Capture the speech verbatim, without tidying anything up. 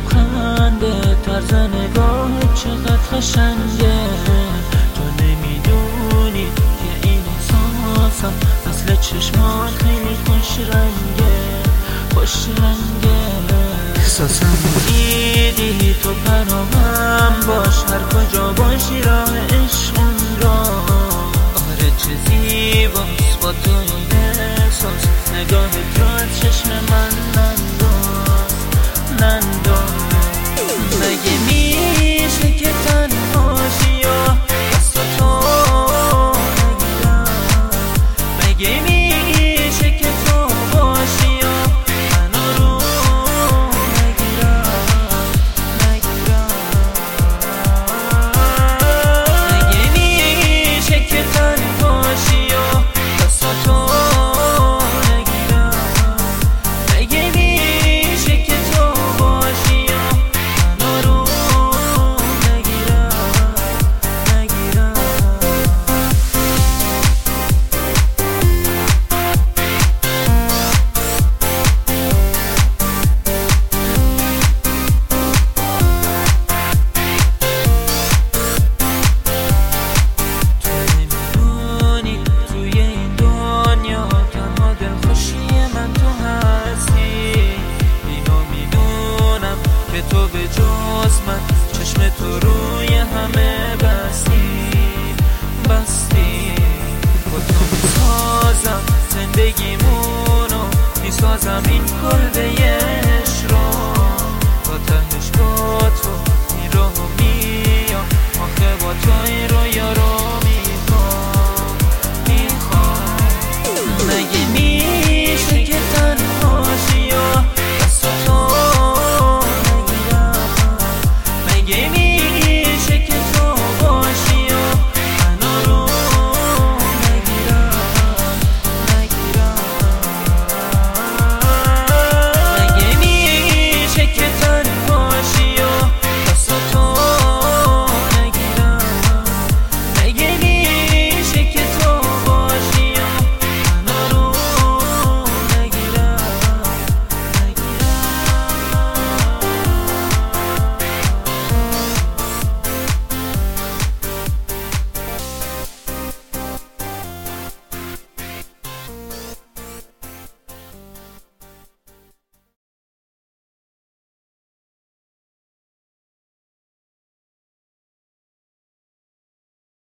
لبخنده، طرز نگاهت چقدر قشنگه. تو نمیدونی که این احساسم مثل چشمان خیلی خوش رنگه، خوش رنگه. احساسم دیدی تو پناهم باش، هر کجا باشی راه عشق اون را. آره چه زیباست با تو این احساس، نگاهت را از چشم من ننداز، ننداز. مگه میشه که تنهاشی یا دست تو نگیرم؟ مگه میشه که تو باشی یا منو رو نگیرم، نگیرم؟ مگه میشه که تنهاشی یا دست تو نگیرم؟ مگه میشه که تو باشی یا منو رو نگیرم، نگیرم؟ توی این دنیا تنها دلخوشی من تو هستی. اینو میدونم که تو به جز من چشم تو روی همه بستی، بستی. با تو میسازم زندگیمونو، میسازم این کلبه عشق رو. با تهش